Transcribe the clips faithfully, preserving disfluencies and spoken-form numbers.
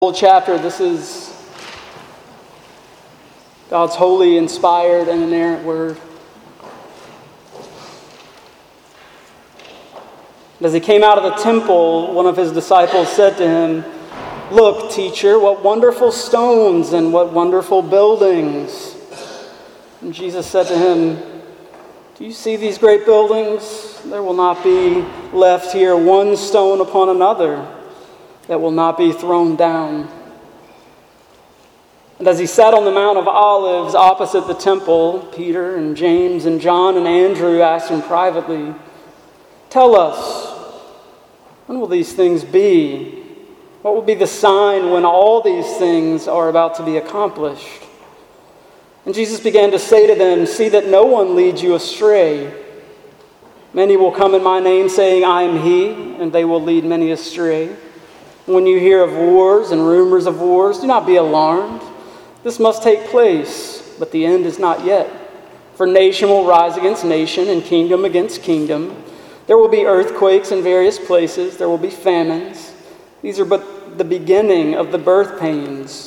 Whole chapter, this is God's holy, inspired, and inerrant word. As he came out of the temple, one of his disciples said to him, "Look, teacher, what wonderful stones and what wonderful buildings." And Jesus said to him, "Do you see these great buildings? There will not be left here one stone upon another that will not be thrown down." And as he sat on the Mount of Olives opposite the temple, Peter and James and John and Andrew asked him privately, "Tell us, when will these things be? What will be the sign when all these things are about to be accomplished?" And Jesus began to say to them, "See that no one leads you astray. Many will come in my name saying, 'I am he,' and they will lead many astray. When you hear of wars and rumors of wars, do not be alarmed. This must take place, but the end is not yet. For nation will rise against nation and kingdom against kingdom. There will be earthquakes in various places. There will be famines. These are but the beginning of the birth pains.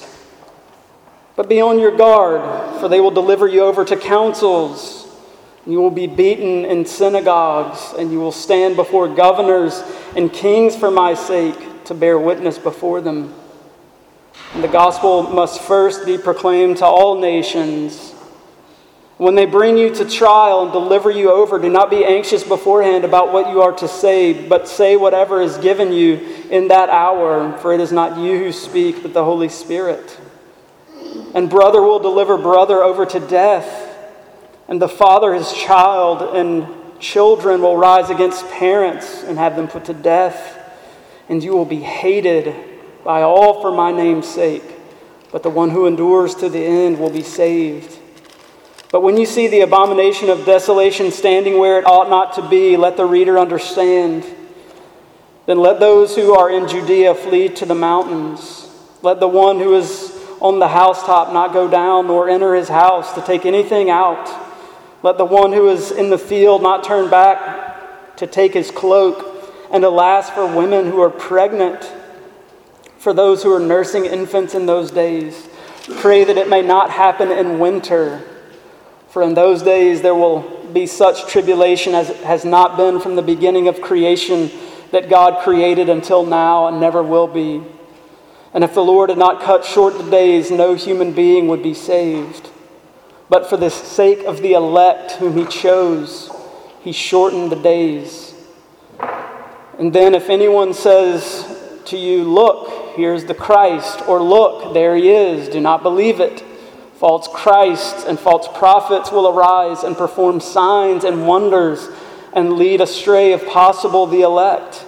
But be on your guard, for they will deliver you over to councils. You will be beaten in synagogues, and you will stand before governors and kings for my sake, to bear witness before them. And the gospel must first be proclaimed to all nations. When they bring you to trial and deliver you over, do not be anxious beforehand about what you are to say, but say whatever is given you in that hour, for it is not you who speak, but the Holy Spirit. And brother will deliver brother over to death, and the father his child, and children will rise against parents and have them put to death. And you will be hated by all for my name's sake, but the one who endures to the end will be saved. But when you see the abomination of desolation standing where it ought not to be, let the reader understand. Then let those who are in Judea flee to the mountains. Let the one who is on the housetop not go down, nor enter his house to take anything out. Let the one who is in the field not turn back to take his cloak. And alas, for women who are pregnant, for those who are nursing infants in those days, pray that it may not happen in winter. For in those days there will be such tribulation as has not been from the beginning of creation that God created until now and never will be. And if the Lord had not cut short the days, no human being would be saved. But for the sake of the elect whom he chose, he shortened the days. And then if anyone says to you, 'Look, here's the Christ,' or 'Look, there he is,' do not believe it. False Christs and false prophets will arise and perform signs and wonders and lead astray, if possible, the elect.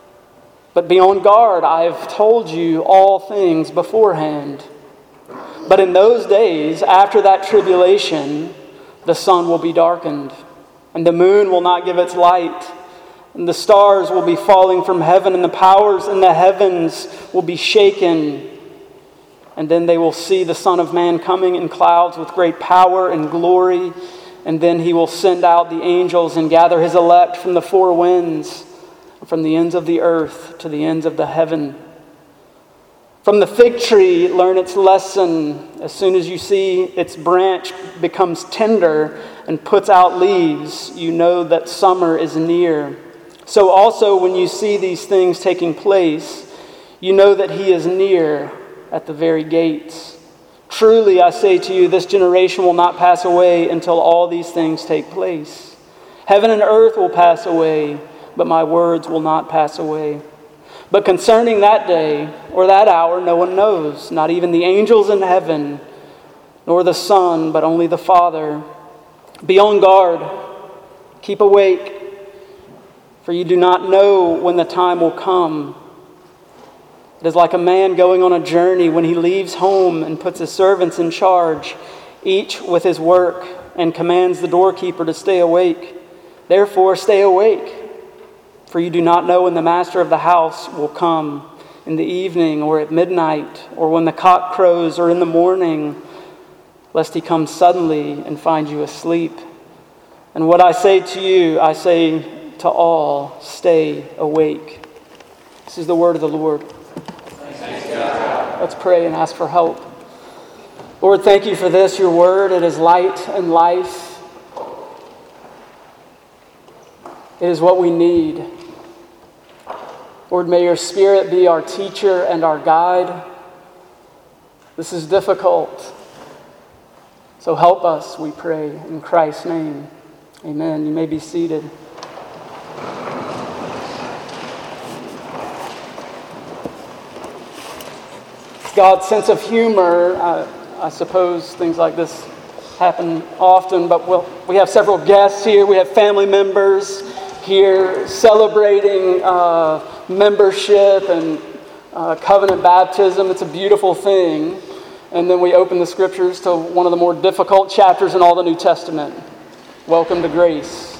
But be on guard, I have told you all things beforehand. But in those days, after that tribulation, the sun will be darkened, and the moon will not give its light, and the stars will be falling from heaven, and the powers in the heavens will be shaken. And then they will see the Son of Man coming in clouds with great power and glory. And then he will send out the angels and gather his elect from the four winds, from the ends of the earth to the ends of the heaven. From the fig tree, learn its lesson. As soon as you see its branch becomes tender and puts out leaves, you know that summer is near. So also when you see these things taking place, you know that he is near at the very gates. Truly I say to you, this generation will not pass away until all these things take place. Heaven and earth will pass away, but my words will not pass away. But concerning that day or that hour, no one knows, not even the angels in heaven, nor the Son, but only the Father. Be on guard, keep awake, for you do not know when the time will come. It is like a man going on a journey when he leaves home and puts his servants in charge, each with his work, and commands the doorkeeper to stay awake. Therefore, stay awake, for you do not know when the master of the house will come, in the evening or at midnight, or when the cock crows or in the morning, lest he come suddenly and find you asleep. And what I say to you, I say to all, stay awake." This is the word of the Lord. Thanks be to God. Let's pray and ask for help. Lord, thank you for this, your word. It is light and life. It is what we need. Lord, may your Spirit be our teacher and our guide. This is difficult. So help us, we pray, in Christ's name. Amen. You may be seated. God's sense of humor, uh, I suppose things like this happen often, but we'll, we have several guests here. We have family members here celebrating uh, membership and uh, covenant baptism. It's a beautiful thing. And then we open the scriptures to one of the more difficult chapters in all the New Testament. Welcome to grace.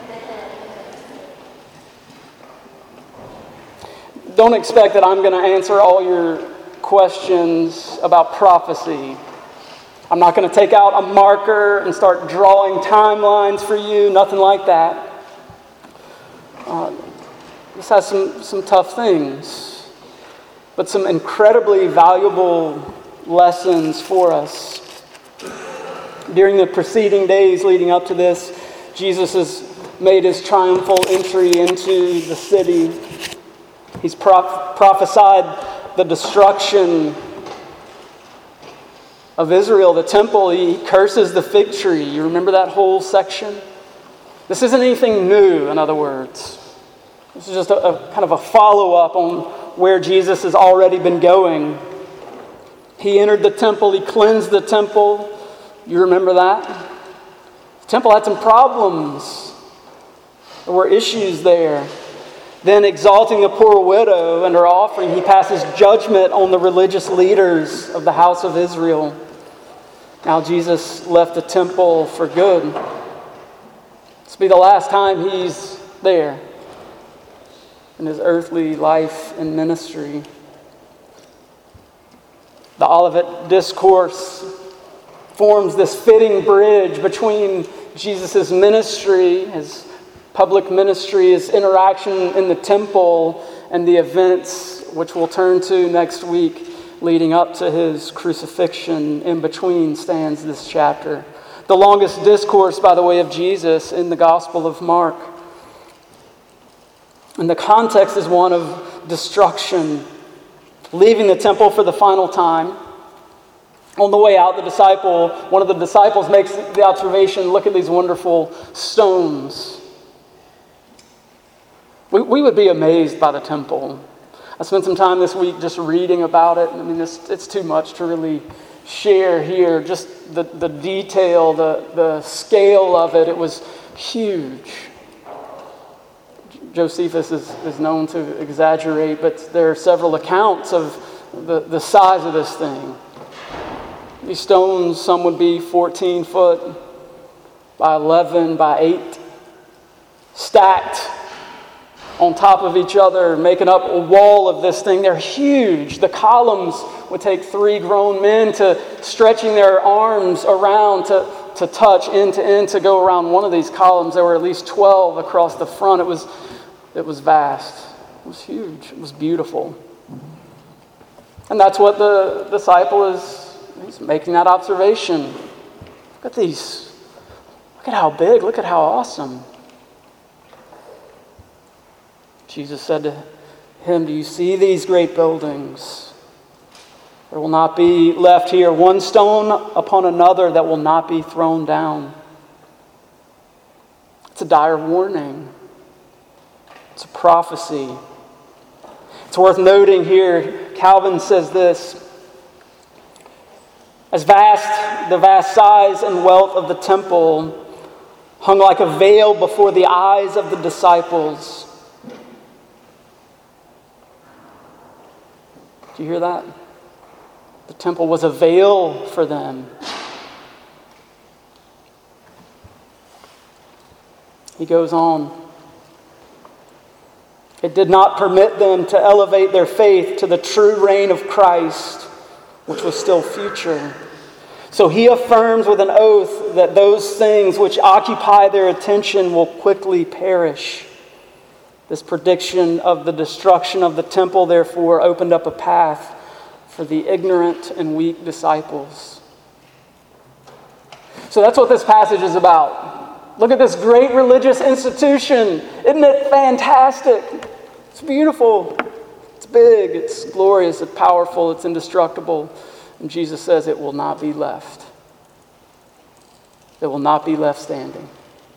Don't expect that I'm going to answer all your questions about prophecy. I'm not going to take out a marker and start drawing timelines for you, nothing like that. Uh, this has some, some tough things, but some incredibly valuable lessons for us. During the preceding days leading up to this, Jesus has made his triumphal entry into the city. He's pro- prophesied the destruction of Israel, the temple. He curses the fig tree. You remember that whole section? This isn't anything new, in other words. This is just a, a kind of a follow-up on where Jesus has already been going. He entered the temple. He cleansed the temple. You remember that? The temple had some problems. There were issues there. Then, exalting a poor widow and her offering, he passes judgment on the religious leaders of the house of Israel. Now Jesus left the temple for good. This will be the last time he's there in his earthly life and ministry. The Olivet Discourse forms this fitting bridge between Jesus' ministry, his public ministry, his interaction in the temple, and the events which we'll turn to next week leading up to his crucifixion. In between stands this chapter. The longest discourse, by the way, of Jesus in the Gospel of Mark. And the context is one of destruction. Leaving the temple for the final time. On the way out, the disciple, one of the disciples makes the observation, look at these wonderful stones. We, we would be amazed by the temple. I spent some time this week just reading about it. I mean, it's, it's too much to really share here. Just the, the detail, the, the scale of it, it was huge. Josephus is, is known to exaggerate, but there are several accounts of the, the size of this thing. These stones, some would be fourteen foot by eleven by eight, stacked on top of each other, making up a wall of this thing. They're huge. The columns would take three grown men to stretching their arms around to, to touch end to end to go around one of these columns. There were at least twelve across the front. It was, it was vast. It was huge. It was beautiful. And that's what the disciple is, he's making that observation. Look at these. Look at how big. Look at how awesome. Jesus said to him, do you see these great buildings? There will not be left here one stone upon another that will not be thrown down. It's a dire warning. It's a prophecy. It's worth noting here, Calvin says this, as vast, the vast size and wealth of the temple hung like a veil before the eyes of the disciples. Do you hear that? The temple was a veil for them. He goes on. It did not permit them to elevate their faith to the true reign of Christ, which was still future. So he affirms with an oath that those things which occupy their attention will quickly perish. This prediction of the destruction of the temple, therefore, opened up a path for the ignorant and weak disciples. So that's what this passage is about. Look at this great religious institution. Isn't it fantastic? It's beautiful. It's big. It's glorious. It's powerful. It's indestructible. And Jesus says it will not be left. It will not be left standing.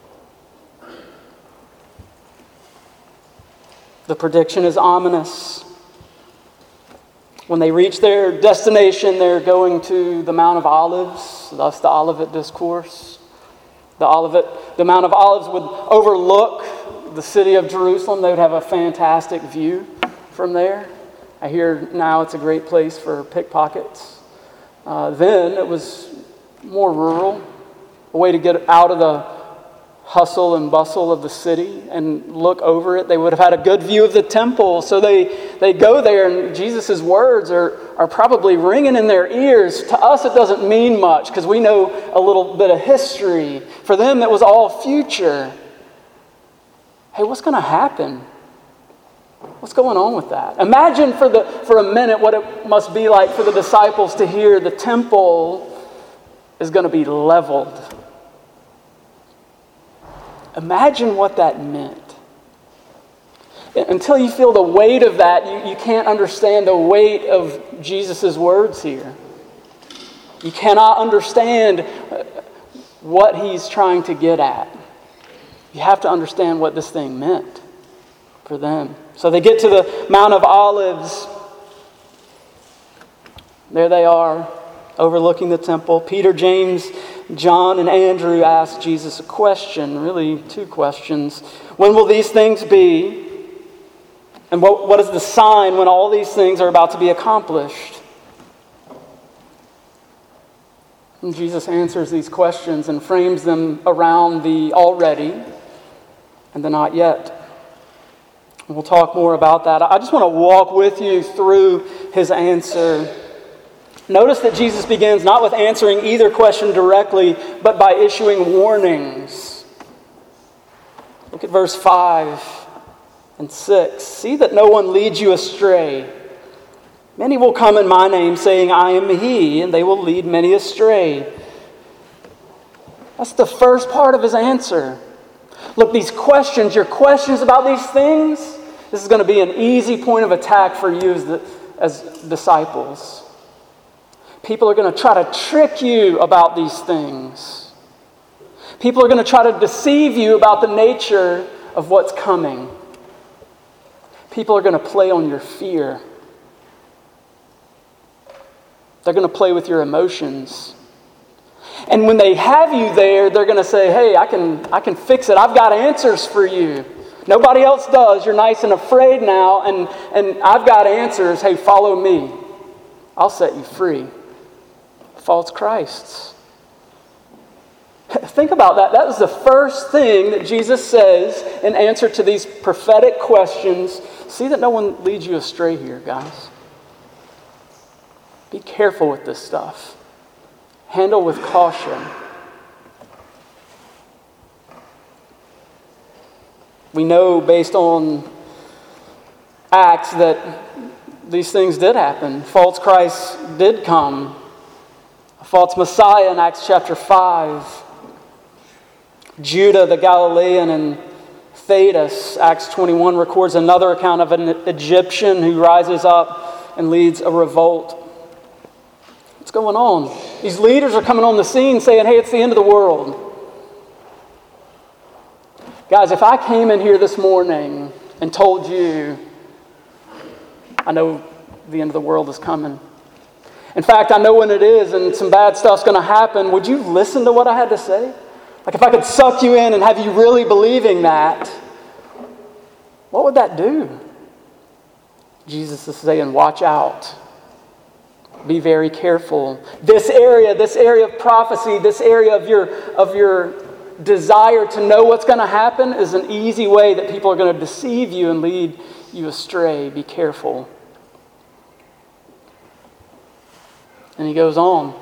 The prediction is ominous. When they reach their destination, they're going to the Mount of Olives, thus the Olivet Discourse. The Olivet, the Mount of Olives would overlook the city of Jerusalem. They would have a fantastic view from there. I hear now it's a great place for pickpockets. Uh, then it was more rural, a way to get out of the hustle and bustle of the city and look over it. They would have had a good view of the temple. So they, they go there, and Jesus' words are, are probably ringing in their ears. To us, it doesn't mean much because we know a little bit of history. For them, it was all future. Hey, what's going to happen? What's going on with that? Imagine for, the, for a minute what it must be like for the disciples to hear the temple is going to be leveled. Imagine what that meant. Until you feel the weight of that, you, you can't understand the weight of Jesus' words here. You cannot understand what he's trying to get at. You have to understand what this thing meant for them. So they get to the Mount of Olives. There they are, overlooking the temple. Peter, James, John, and Andrew ask Jesus a question, really two questions. When will these things be? And what, what is the sign when all these things are about to be accomplished? And Jesus answers these questions and frames them around the already and the not yet. And we'll talk more about that. I just want to walk with you through his answer. Notice that Jesus begins not with answering either question directly, but by issuing warnings. Look at verse five and six. See that no one leads you astray. Many will come in my name, saying, I am he, and they will lead many astray. That's the first part of his answer. Look, these questions, your questions about these things, this is going to be an easy point of attack for you as, the, as disciples. People are going to try to trick you about these things. People are going to try to deceive you about the nature of what's coming. People are going to play on your fear. They're going to play with your emotions. And when they have you there, they're going to say, hey, I can, I can fix it. I've got answers for you. Nobody else does. You're nice and afraid now, and, and I've got answers. Hey, follow me. I'll set you free. False Christs. Think about that. That was the first thing that Jesus says in answer to these prophetic questions. See that no one leads you astray here, guys. Be careful with this stuff. Handle with caution. We know based on Acts that these things did happen. False Christs did come. A false Messiah in Acts chapter five. Judah the Galilean and Thaddeus, Acts twenty-one records another account of an Egyptian who rises up and leads a revolt. What's going on? These leaders are coming on the scene saying, hey, it's the end of the world. Guys, if I came in here this morning and told you, I know the end of the world is coming. In fact, I know when it is and some bad stuff's going to happen, would you listen to what I had to say? Like if I could suck you in and have you really believing that, what would that do? Jesus is saying, watch out. Be very careful. This area, this area of prophecy, this area of your, of your desire to know what's going to happen is an easy way that people are going to deceive you and lead you astray. Be careful. And he goes on.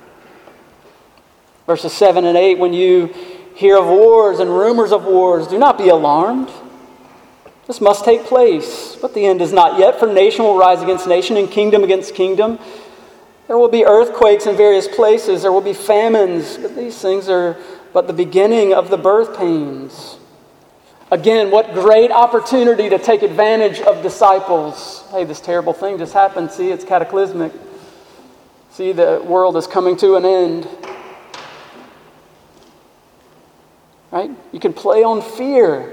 Verses seven and eight, when you hear of wars and rumors of wars, do not be alarmed. This must take place, but the end is not yet, for nation will rise against nation and kingdom against kingdom. There will be earthquakes in various places. There will be famines. But these things are but the beginning of the birth pains. Again, what great opportunity to take advantage of disciples. Hey, this terrible thing just happened. See, it's cataclysmic. See, the world is coming to an end. Right? You can play on fear.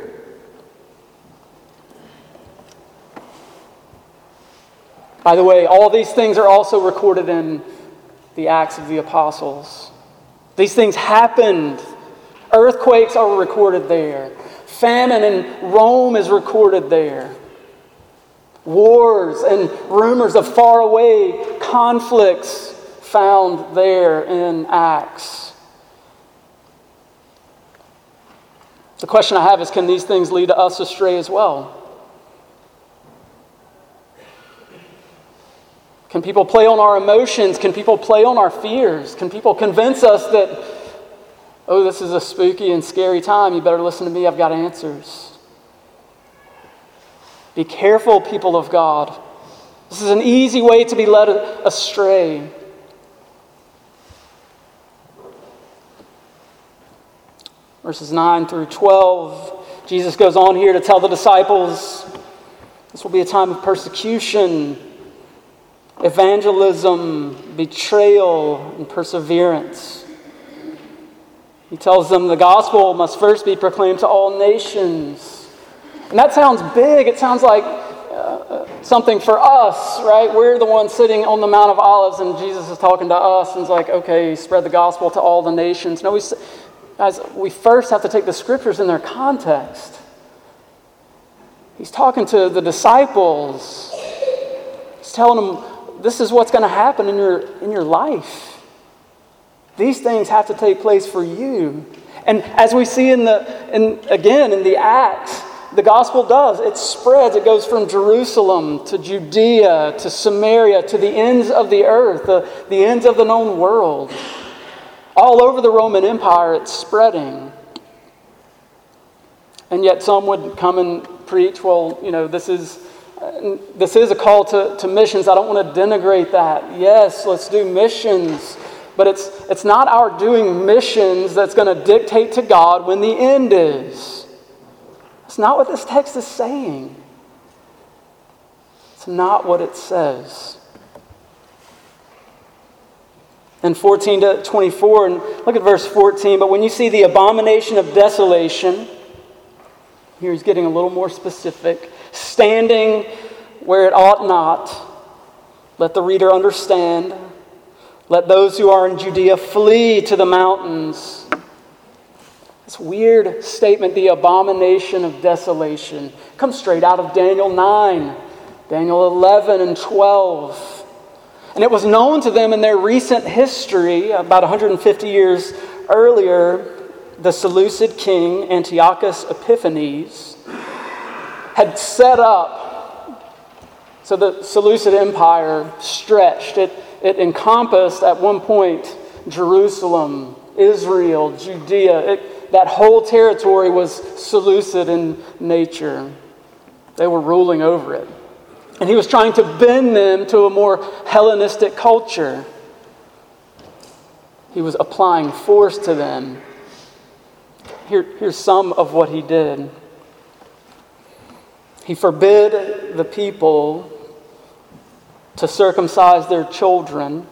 By the way, all these things are also recorded in the Acts of the Apostles. These things happened. Earthquakes are recorded there. Famine in Rome is recorded there. Wars and rumors of faraway conflicts found there in Acts. The question I have is, can these things lead us astray as well? Can people play on our emotions? Can people play on our fears? Can people convince us that, oh, this is a spooky and scary time, you better listen to me, I've got answers? Be careful, people of God. This is an easy way to be led astray. Verses nine through twelve, Jesus goes on here to tell the disciples this will be a time of persecution, evangelism, betrayal, and perseverance. He tells them the gospel must first be proclaimed to all nations. And that sounds big. It sounds like uh, something for us, right? We're the ones sitting on the Mount of Olives, and Jesus is talking to us, and it's like, okay, spread the gospel to all the nations. No, we, guys, we first have to take the scriptures in their context. He's talking to the disciples. He's telling them, this is what's going to happen in your in your life. These things have to take place for you. And as we see in the in again in the Acts, the gospel does. It spreads. It goes from Jerusalem to Judea to Samaria to the ends of the earth, the, the ends of the known world. All over the Roman Empire, it's spreading. And yet some would come and preach, well, you know, this is This is a call to, to missions. I don't want to denigrate that. Yes, let's do missions. But it's it's not our doing missions that's going to dictate to God when the end is. That's not what this text is saying. It's not what it says. In fourteen to twenty-four, and look at verse fourteen, but when you see the abomination of desolation, here he's getting a little more specific, standing where it ought not. Let the reader understand. Let those who are in Judea flee to the mountains. This weird statement, the abomination of desolation, comes straight out of Daniel nine, Daniel eleven and twelve. And it was known to them in their recent history, about one hundred fifty years earlier, the Seleucid king Antiochus Epiphanes had set up, so the Seleucid Empire stretched. It, it encompassed at one point Jerusalem, Israel, Judea. It, that whole territory was Seleucid in nature. They were ruling over it. And he was trying to bend them to a more Hellenistic culture. He was applying force to them. Here, here's some of what he did. He forbid the people to circumcise their children.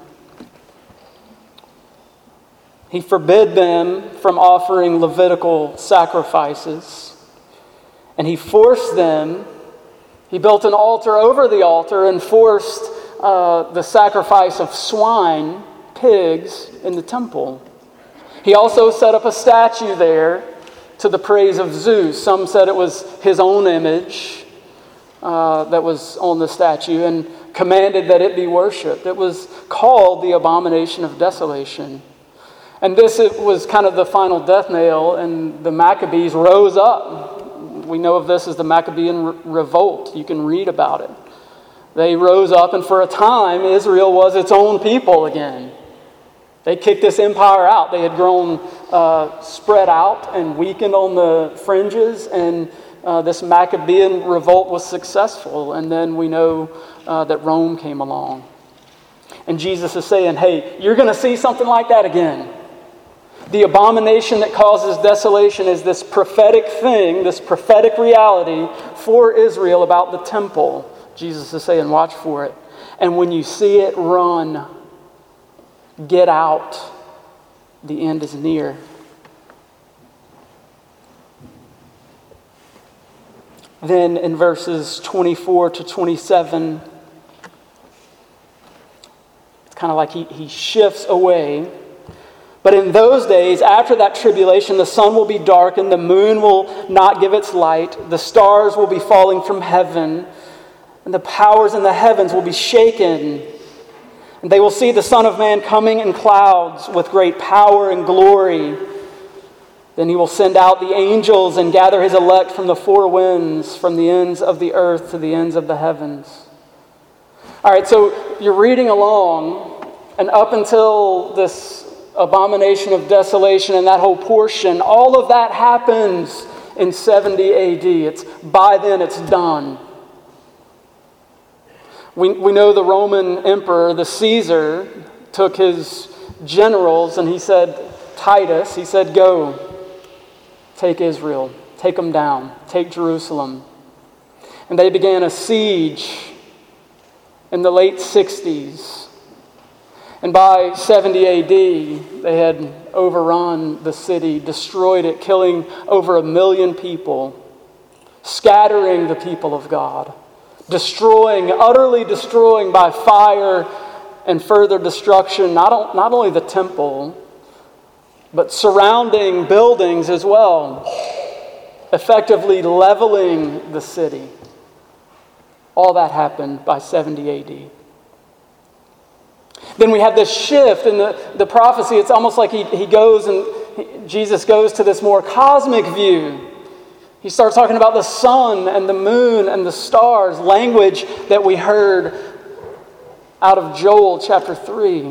He forbid them from offering Levitical sacrifices. And he forced them, he built an altar over the altar and forced uh, the sacrifice of swine, pigs, in the temple. He also set up a statue there to the praise of Zeus. Some said it was his own image uh, that was on the statue, and commanded that it be worshipped. It was called the abomination of desolation. And this it was kind of the final death nail, and the Maccabees rose up. We know of this as the Maccabean re- revolt. You can read about it. They rose up, and for a time, Israel was its own people again. They kicked this empire out. They had grown uh, spread out and weakened on the fringes, and uh, this Maccabean revolt was successful, and then we know uh, that Rome came along. And Jesus is saying, hey, you're going to see something like that again. The abomination that causes desolation is this prophetic thing, this prophetic reality for Israel about the temple. Jesus is saying, watch for it. And when you see it, run. Get out. The end is near. Then in verses twenty-four to twenty-seven, it's kind of like he, he shifts away. But in those days, after that tribulation, the sun will be darkened, the moon will not give its light, the stars will be falling from heaven, and the powers in the heavens will be shaken. And they will see the Son of Man coming in clouds with great power and glory. Then he will send out the angels and gather his elect from the four winds, from the ends of the earth to the ends of the heavens. All right, so you're reading along, and up until this abomination of desolation and that whole portion, all of that happens in seventy A D. It's by then it's done. We, we know the Roman emperor, the Caesar, took his generals and he said, Titus, he said, go, take Israel, take them down, take Jerusalem. And they began a siege in the late sixties. And by seventy A D, they had overrun the city, destroyed it, killing over a million people, scattering the people of God, destroying, utterly destroying by fire and further destruction, not, not only the temple, but surrounding buildings as well, effectively leveling the city. All that happened by seventy A D. Then we have this shift in the, the prophecy. It's almost like he, he goes and he, Jesus goes to this more cosmic view. He starts talking about the sun and the moon and the stars, language that we heard out of Joel chapter three.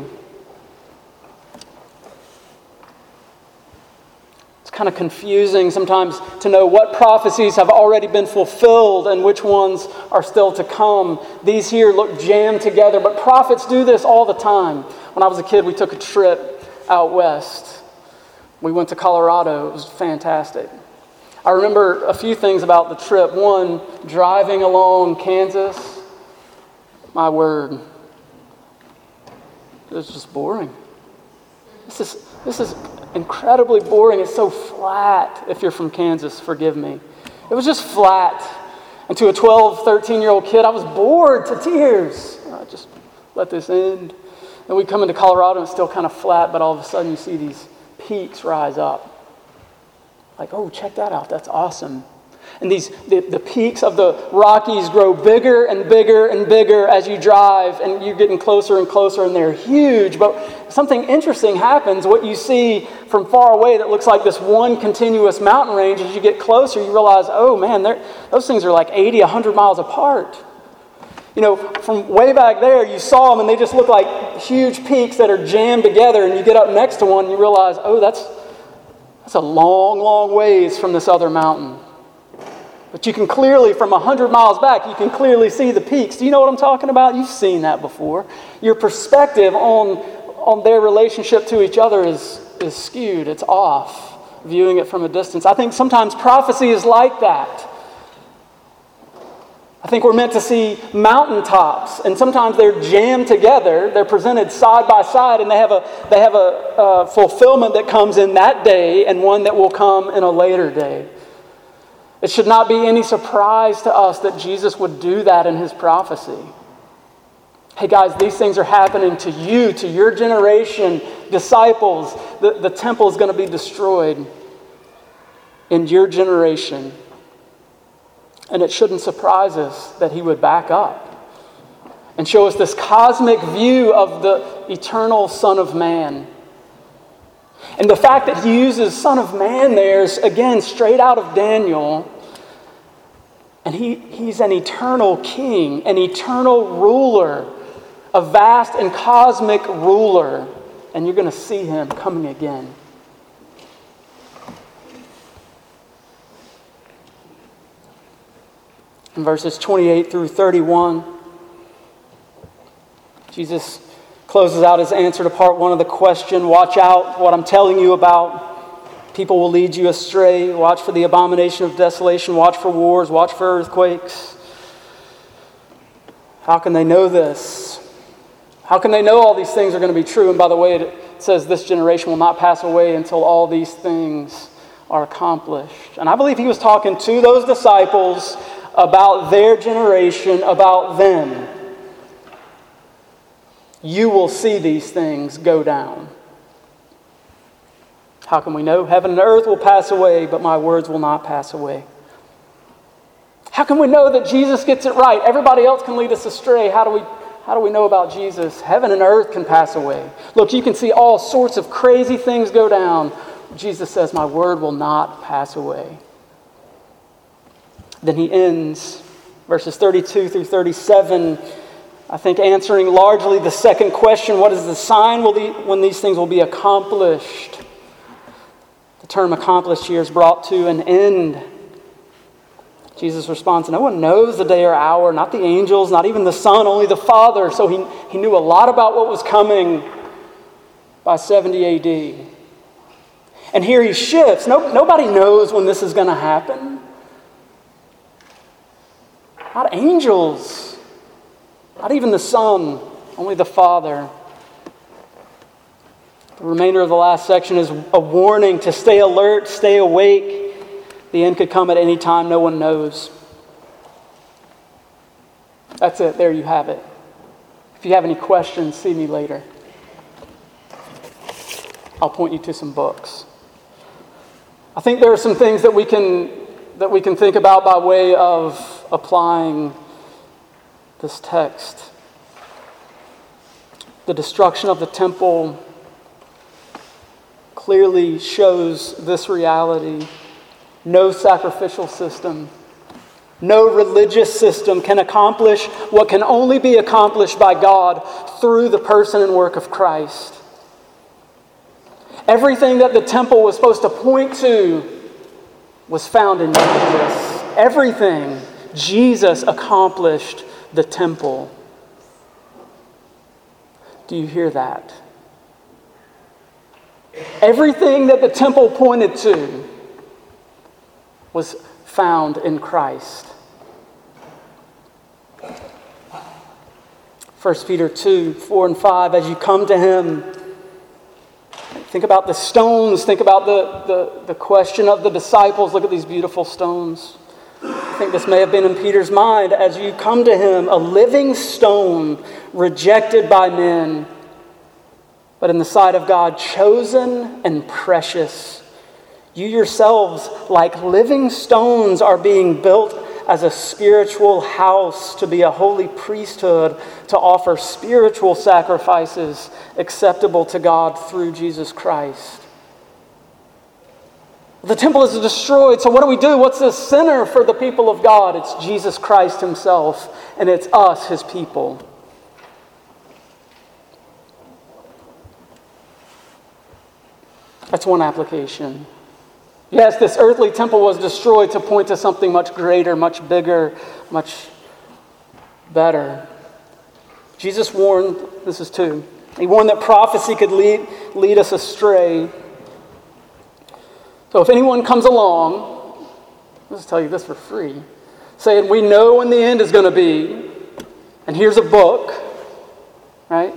It's kind of confusing sometimes to know what prophecies have already been fulfilled and which ones are still to come. These here look jammed together, but prophets do this all the time. When I was a kid, we took a trip out west. We went to Colorado. It was fantastic. I remember a few things about the trip. One, driving along Kansas. My word. It was just boring. This is, this is incredibly boring. It's so flat. If you're from Kansas, forgive me. It was just flat. And to a twelve, thirteen-year-old kid, I was bored to tears. I just let this end. Then we come into Colorado and it's still kind of flat, but all of a sudden you see these peaks rise up. Like, oh, check that out. That's awesome. And these the, the peaks of the Rockies grow bigger and bigger and bigger as you drive, and you're getting closer and closer, and they're huge. But something interesting happens. What you see from far away that looks like this one continuous mountain range, as you get closer, you realize, oh man, those things are like eighty, one hundred miles apart. You know, from way back there, you saw them, and they just look like huge peaks that are jammed together, and you get up next to one, and you realize, oh, that's that's a long, long ways from this other mountain. But you can clearly, from one hundred miles back, you can clearly see the peaks. Do you know what I'm talking about? You've seen that before. Your perspective on, on their relationship to each other is, is skewed. It's off, viewing it from a distance. I think sometimes prophecy is like that. I think we're meant to see mountaintops, and sometimes they're jammed together. They're presented side by side, and they have a they have a, a fulfillment that comes in that day and one that will come in a later day. It should not be any surprise to us that Jesus would do that in his prophecy. Hey guys, these things are happening to you, to your generation, disciples. The, the temple is going to be destroyed in your generation. And it shouldn't surprise us that he would back up and show us this cosmic view of the eternal Son of Man. And the fact that he uses Son of Man there is, again, straight out of Daniel. And he, he's an eternal king, an eternal ruler, a vast and cosmic ruler. And you're going to see him coming again. In verses twenty-eight through thirty-one, Jesus closes out his answer to part one of the question. Watch out what I'm telling you about. People will lead you astray. Watch for the abomination of desolation. Watch for wars. Watch for earthquakes. How can they know this? How can they know all these things are going to be true? And by the way, it says this generation will not pass away until all these things are accomplished. And I believe he was talking to those disciples about their generation, about them. You will see these things go down. How can we know? Heaven and earth will pass away, but my words will not pass away. How can we know that Jesus gets it right? Everybody else can lead us astray. How do we, how do we know about Jesus? Heaven and earth can pass away. Look, you can see all sorts of crazy things go down. Jesus says, my word will not pass away. Then he ends, verses thirty-two through thirty-seven, I think answering largely the second question, what is the sign will the, when these things will be accomplished? The term accomplished here is brought to an end. Jesus responds, no one knows the day or hour, not the angels, not even the Son, only the Father. So he, he knew a lot about what was coming by seventy A D. And here he shifts. No, nobody knows when this is going to happen. Not angels, not even the Son, only the Father. The remainder of the last section is a warning to stay alert, stay awake. The end could come at any time, no one knows. That's it, there you have it. If you have any questions, see me later. I'll point you to some books. I think there are some things that we can that we can think about by way of applying this text. The destruction of the temple clearly shows this reality. No sacrificial system, no religious system can accomplish what can only be accomplished by God through the person and work of Christ. Everything that the temple was supposed to point to was found in Jesus. Everything. Jesus accomplished the temple. Do you hear that? Everything that the temple pointed to was found in Christ. First Peter two, four and five, as you come to him, think about the stones, think about the, the, the question of the disciples. Look at these beautiful stones. I think this may have been in Peter's mind. As you come to him, a living stone rejected by men, but in the sight of God, chosen and precious. You yourselves, like living stones, are being built as a spiritual house to be a holy priesthood, to offer spiritual sacrifices acceptable to God through Jesus Christ. The temple is destroyed, so what do we do? What's the center for the people of God? It's Jesus Christ himself, and it's us, his people. That's one application. Yes, this earthly temple was destroyed to point to something much greater, much bigger, much better. Jesus warned, this is two, he warned that prophecy could lead, lead us astray. So if anyone comes along, I'll just tell you this for free, saying we know when the end is going to be, and here's a book, right?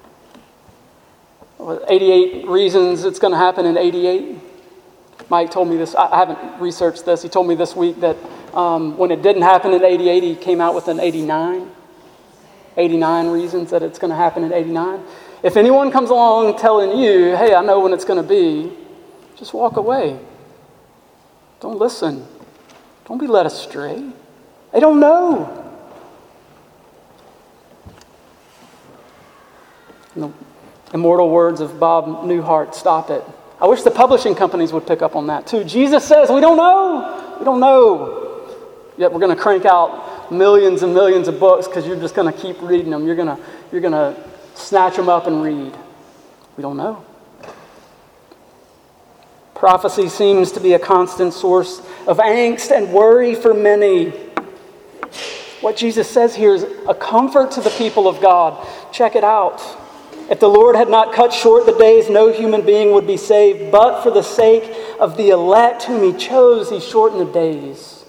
eighty-eight reasons it's going to happen in eighty-eight. Mike told me this. I haven't researched this. He told me this week that um, when it didn't happen in eighty-eight, he came out with an eighty-nine. eighty-nine reasons that it's going to happen in eighty-nine. If anyone comes along telling you, hey, I know when it's going to be, just walk away. Don't listen. Don't be led astray. They don't know. In the immortal words of Bob Newhart, stop it. I wish the publishing companies would pick up on that too. Jesus says, we don't know. We don't know. Yet we're going to crank out millions and millions of books because you're just going to keep reading them. You're going to, you're going to snatch them up and read. We don't know. Prophecy seems to be a constant source of angst and worry for many. What Jesus says here is a comfort to the people of God. Check it out. If the Lord had not cut short the days, no human being would be saved. But for the sake of the elect whom he chose, he shortened the days.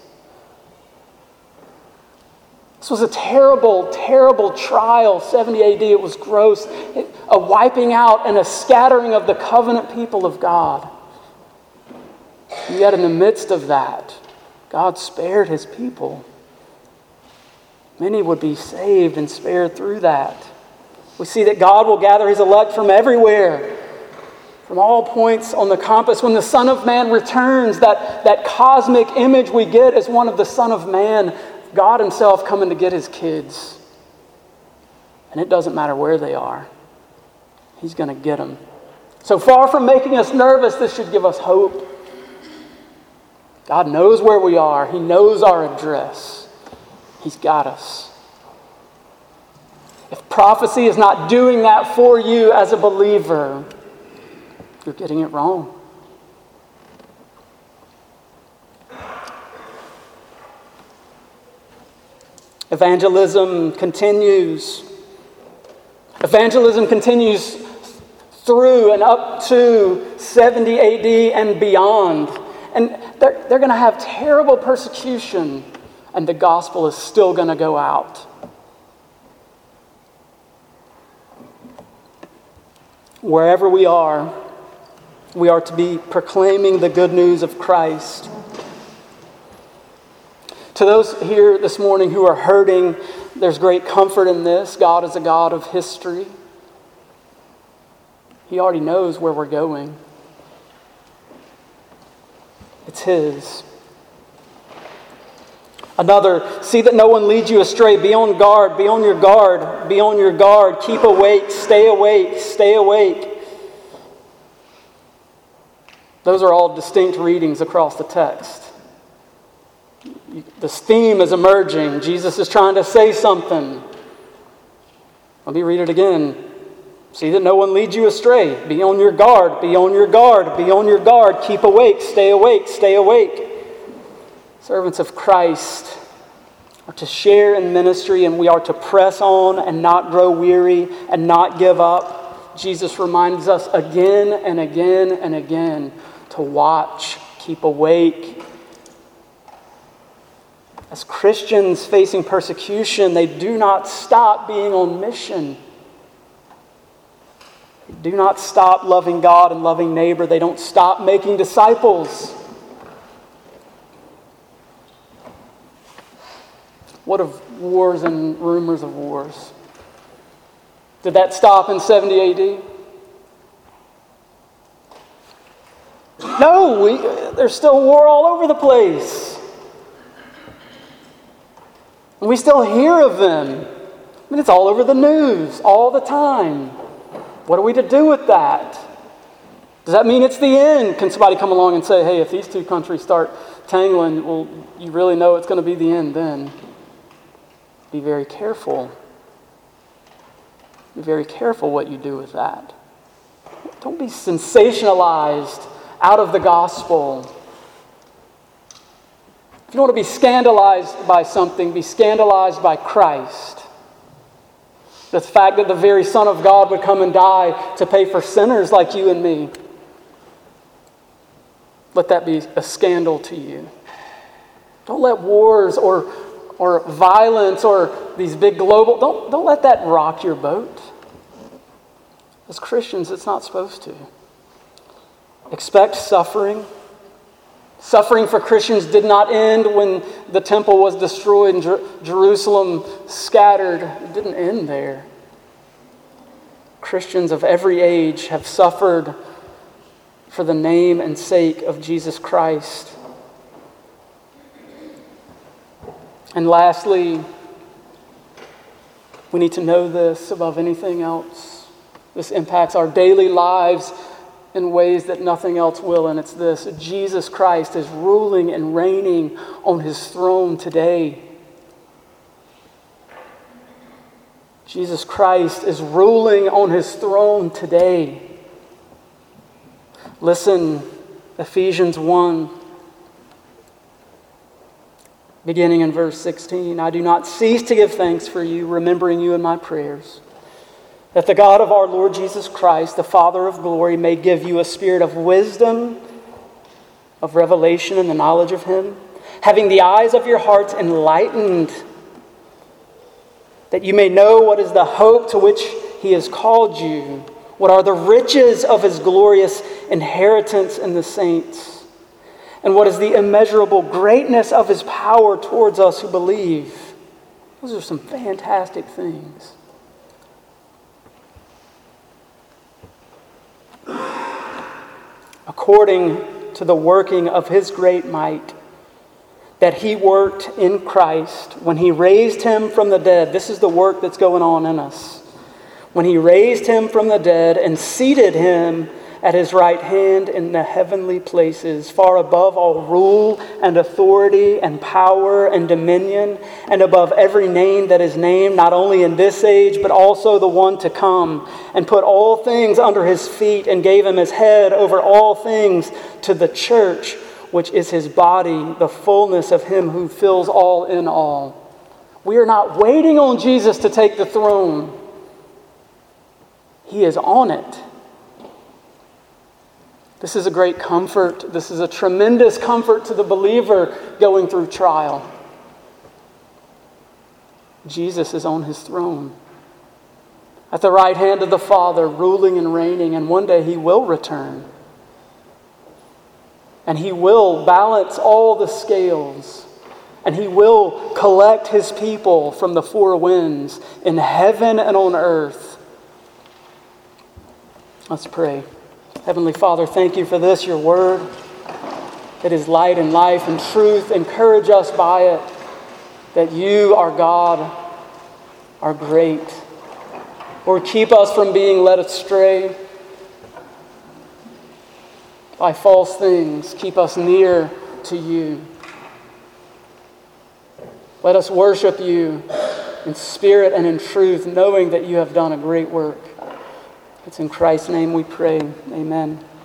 This was a terrible, terrible trial, seventy A D. It was gross. It, a wiping out and a scattering of the covenant people of God. And yet in the midst of that, God spared his people. Many would be saved and spared through that. We see that God will gather his elect from everywhere, from all points on the compass. When the Son of Man returns, that, that cosmic image we get as one of the Son of Man, God himself coming to get his kids. And it doesn't matter where they are. He's going to get them. So far from making us nervous, this should give us hope. God knows where we are. He knows our address. He's got us. If prophecy is not doing that for you as a believer, you're getting it wrong. Evangelism continues. Evangelism continues through and up to seventy A D and beyond. And they're, they're going to have terrible persecution, and the gospel is still going to go out. Wherever we are, we are to be proclaiming the good news of Christ. To those here this morning who are hurting, there's great comfort in this. God is a God of history. He already knows where we're going. It's his. Another, see that no one leads you astray. Be on guard, be on your guard, be on your guard. Keep awake, stay awake, stay awake. Those are all distinct readings across the text. This theme is emerging. Jesus is trying to say something. Let me read it again. See that no one leads you astray. Be on your guard, be on your guard, be on your guard. Keep awake, stay awake, stay awake. Servants of Christ are to share in ministry, and we are to press on and not grow weary and not give up. Jesus reminds us again and again and again to watch, keep awake. As Christians facing persecution, they do not stop being on mission. They do not stop loving God and loving neighbor. They don't stop making disciples. What of wars and rumors of wars? Did that stop in seventy A D? No, we, there's still war all over the place. And we still hear of them. I mean, it's all over the news all the time. What are we to do with that? Does that mean it's the end? Can somebody come along and say, hey, if these two countries start tangling, well, you really know it's going to be the end then? Be very careful. Be very careful what you do with that. Don't be sensationalized out of the gospel. If you don't want to be scandalized by something, be scandalized by Christ. The fact that the very Son of God would come and die to pay for sinners like you and me. Let that be a scandal to you. Don't let wars or or violence or these big global, don't, don't let that rock your boat. As Christians, it's not supposed to. Expect suffering. Suffering for Christians did not end when the temple was destroyed and Jer- Jerusalem scattered. It didn't end there. Christians of every age have suffered for the name and sake of Jesus Christ. And lastly, we need to know this above anything else. This impacts our daily lives in ways that nothing else will, and it's this: Jesus Christ is ruling and reigning on his throne today. Jesus Christ is ruling on his throne today. Listen, Ephesians one. beginning in verse sixteen. I do not cease to give thanks for you, remembering you in my prayers, that the God of our Lord Jesus Christ, the Father of glory, may give you a spirit of wisdom, of revelation and the knowledge of him, having the eyes of your hearts enlightened, that you may know what is the hope to which he has called you, what are the riches of his glorious inheritance in the saints, and what is the immeasurable greatness of his power towards us who believe. Those are some fantastic things. According to the working of his great might, that he worked in Christ when he raised him from the dead. This is the work that's going on in us. When he raised him from the dead and seated him at his right hand in the heavenly places, far above all rule and authority and power and dominion, and above every name that is named, not only in this age, but also the one to come, and put all things under his feet, and gave him his head over all things to the church, which is his body, the fullness of him who fills all in all. We are not waiting on Jesus to take the throne. He is on it. This is a great comfort. This is a tremendous comfort to the believer going through trial. Jesus is on his throne, at the right hand of the Father, ruling and reigning, and one day he will return. And he will balance all the scales, and he will collect his people from the four winds in heaven and on earth. Let's pray. Heavenly Father, thank you for this, your word. It is light and life and truth. Encourage us by it that you, our God, are great. Lord, keep us from being led astray by false things. Keep us near to you. Let us worship you in spirit and in truth, knowing that you have done a great work. It's in Christ's name we pray. Amen.